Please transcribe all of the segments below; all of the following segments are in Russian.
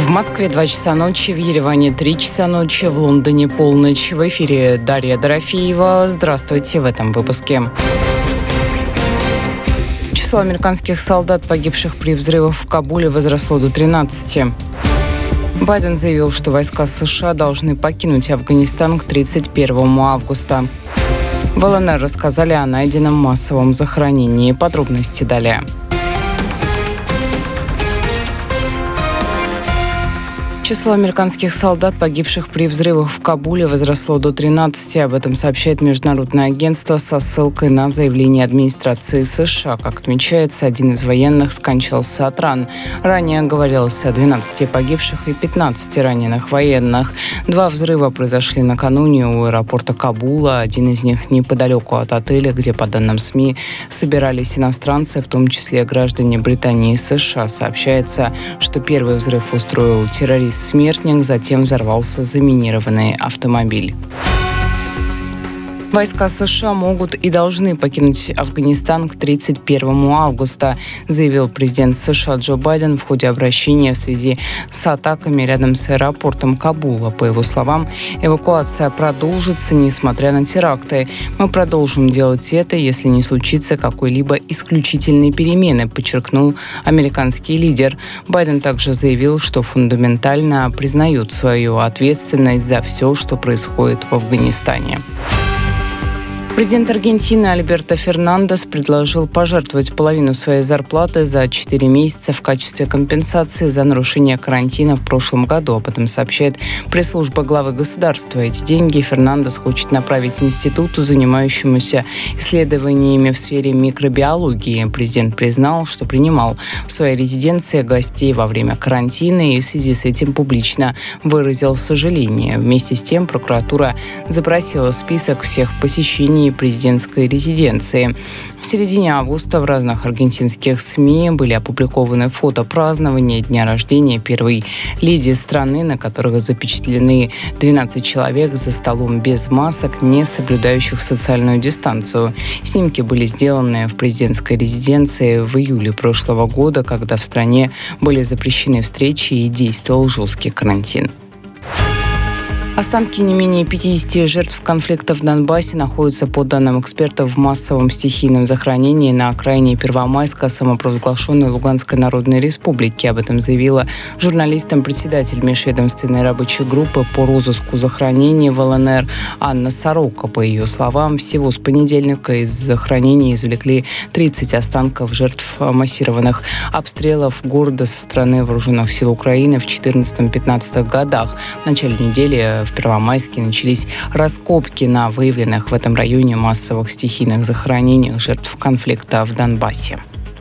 В Москве 2 часа ночи, в Ереване 3 часа ночи, в Лондоне полночь. В эфире Дарья Дорофеева. Здравствуйте в этом выпуске. Число американских солдат, погибших при взрывах в Кабуле, возросло до 13. Байден заявил, что войска США должны покинуть Афганистан к 31 августа. В ЛНР рассказали о найденном массовом захоронении. Подробности далее. Число американских солдат, погибших при взрывах в Кабуле, возросло до 13. Об этом сообщает Международное агентство со ссылкой на заявление администрации США. Как отмечается, один из военных скончался от ран. Ранее говорилось о 12 погибших и 15 раненых военных. 2 взрыва произошли накануне у аэропорта Кабула. Один из них неподалеку от отеля, где, по данным СМИ, собирались иностранцы, в том числе граждане Британии и США. Сообщается, что первый взрыв устроил террорист-смертник, затем взорвался заминированный автомобиль. Войска США могут и должны покинуть Афганистан к 31 августа, заявил президент США Джо Байден в ходе обращения в связи с атаками рядом с аэропортом Кабула. По его словам, эвакуация продолжится, несмотря на теракты. «Мы продолжим делать это, если не случится какой-либо исключительной перемены», подчеркнул американский лидер. Байден также заявил, что фундаментально признает свою ответственность за все, что происходит в Афганистане. Президент Аргентины Альберто Фернандес предложил пожертвовать половину своей зарплаты за 4 месяца в качестве компенсации за нарушение карантина в прошлом году. Об этом сообщает пресс-служба главы государства. Эти деньги Фернандес хочет направить институту, занимающемуся исследованиями в сфере микробиологии. Президент признал, что принимал в своей резиденции гостей во время карантина и в связи с этим публично выразил сожаление. Вместе с тем прокуратура запросила список всех посещений президентской резиденции. В середине августа в разных аргентинских СМИ были опубликованы фото празднования дня рождения первой леди страны, на которых запечатлены 12 человек за столом без масок, не соблюдающих социальную дистанцию. Снимки были сделаны в президентской резиденции в июле прошлого года, когда в стране были запрещены встречи и действовал жесткий карантин. Останки не менее 50 жертв конфликта в Донбассе находятся, по данным экспертов, в массовом стихийном захоронении на окраине Первомайска самопровозглашенной Луганской Народной Республики. Об этом заявила журналистам председатель межведомственной рабочей группы по розыску захоронений в ЛНР Анна Сорока. По ее словам, всего с понедельника из захоронений извлекли 30 останков жертв массированных обстрелов города со стороны вооруженных сил Украины в 2014-2015 годах. В начале недели в Первомайске начались раскопки на выявленных в этом районе массовых стихийных захоронениях жертв конфликта в Донбассе.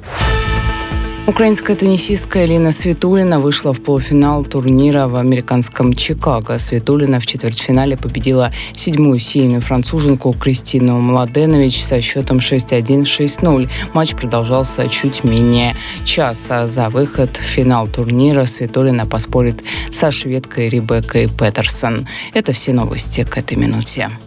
Украинская теннисистка Элина Свитолина вышла в полуфинал турнира в американском Чикаго. Свитолина в четвертьфинале победила 7-ю сеянную француженку Кристину Младенович со счетом 6-1, 6-0. Матч продолжался чуть менее часа. За выход в финал турнира Свитолина поспорит со шведкой Ребеккой Петерсон. Это все новости к этой минуте.